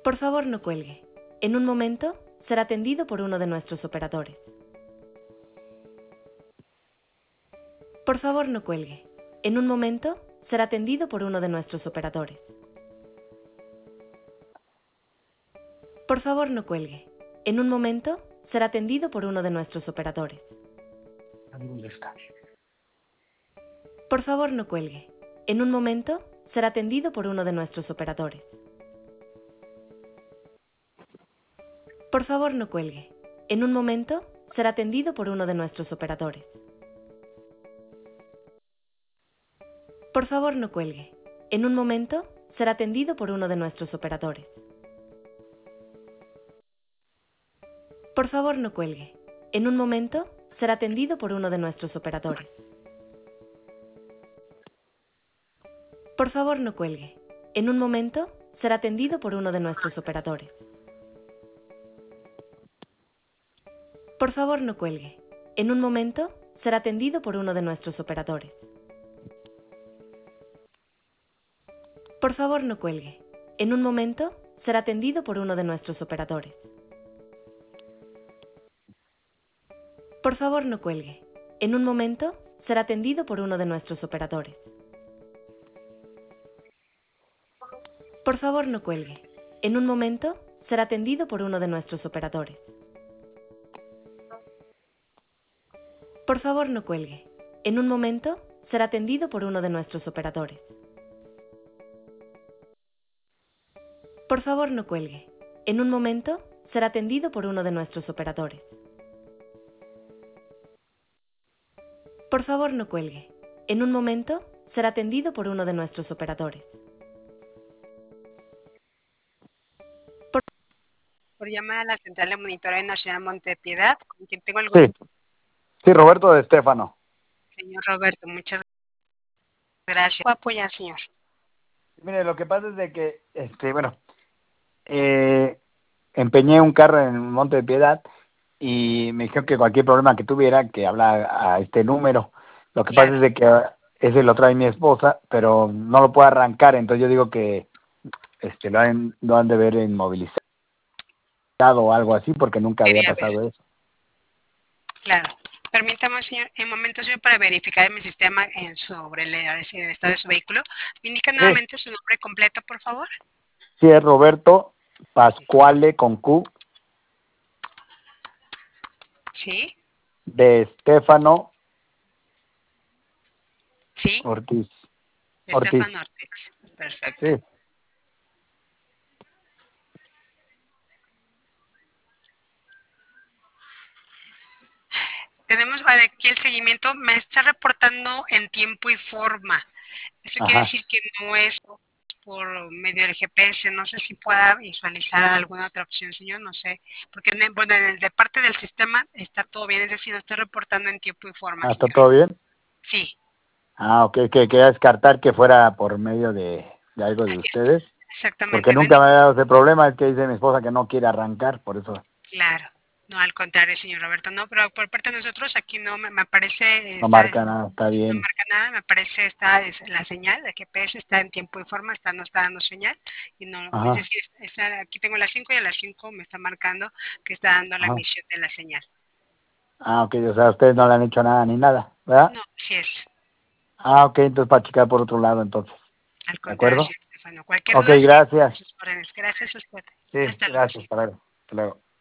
Por favor, no cuelgue. En un momento será atendido por uno de nuestros operadores. Por favor, no cuelgue. En un momento será atendido por uno de nuestros operadores. Por favor, no cuelgue. En un momento será atendido por uno de nuestros operadores. Por favor, no cuelgue. En un momento será atendido por uno de nuestros operadores. Por favor, no cuelgue. En un momento será atendido por uno de nuestros operadores. Por favor, no cuelgue. En un momento será atendido por uno de nuestros operadores. Por favor, no cuelgue. En un momento será atendido por uno de nuestros operadores. Por favor, no cuelgue. En un momento será atendido por uno de nuestros operadores. Por favor, no cuelgue. En un momento será atendido por uno de nuestros operadores. Por favor, no cuelgue. En un momento será atendido por uno de nuestros operadores. Por favor, no cuelgue. En un momento será atendido por uno de nuestros operadores. Por favor, no cuelgue. En un momento será atendido por uno de nuestros operadores. Por favor, no cuelgue. En un momento será atendido por uno de nuestros operadores. Por favor, no cuelgue. En un momento será atendido por uno de nuestros operadores. Por favor, no cuelgue. En un momento será atendido por uno de nuestros operadores. Por llamar a la central de monitoreo nacional Montepiedad, con quien tengo el Sí, gusto. sí, Roberto de Estéfano. Señor Roberto, muchas gracias. ¿Puedo apoyar, señor? Mire, lo que pasa es de que, empeñé un carro en Monte de Piedad y me dijeron que cualquier problema que tuviera, que habla a este número. Lo que pasa Claro. es de que ese lo trae mi esposa, pero no lo puedo arrancar, entonces yo digo que lo han de ver inmovilizado o algo así, porque nunca había Quería ver. pasado eso. Claro. Permítame, señor, en momentos señor, para verificar en mi sistema sobre el estado de su vehículo. ¿Me indica Sí, nuevamente su nombre completo, por favor? sí, es Roberto Pascuale con Q, Sí, de Estéfano sí, Ortiz. Estefan Ortiz. Perfecto. Sí. Tenemos aquí el seguimiento, me está reportando en tiempo y forma. Eso quiere Ajá. decir que no es por medio del GPS, no sé si pueda visualizar alguna otra opción, señor, no sé, porque bueno, de parte del sistema está todo bien, es decir, no está reportando en tiempo y forma, ¿Está señor. todo bien? Sí, Ok, que quería descartar que fuera por medio de algo de ustedes, porque exactamente, no hay nunca me ha dado ese problema, es que dice mi esposa que no quiere arrancar, por eso. claro, no, al contrario, señor Roberto, no, pero por parte de nosotros aquí no me aparece, No marca nada, está no bien. marca nada, me aparece la señal de GPS está en tiempo y forma, no está dando señal, y no, es Ajá, decir, aquí tengo las 5 y a las 5 me está marcando que está dando la ajá. emisión de la señal. Ok, o sea, ustedes no le han hecho nada ni nada, ¿verdad? No, sí es, Ok, entonces para checar por otro lado, entonces. al ¿De contrario, acuerdo? señor Estefano, cualquier Ok, duda, sí, gracias. sus órdenes. Gracias a usted. Sí, Hasta luego, gracias, señor. hasta luego. Hasta luego.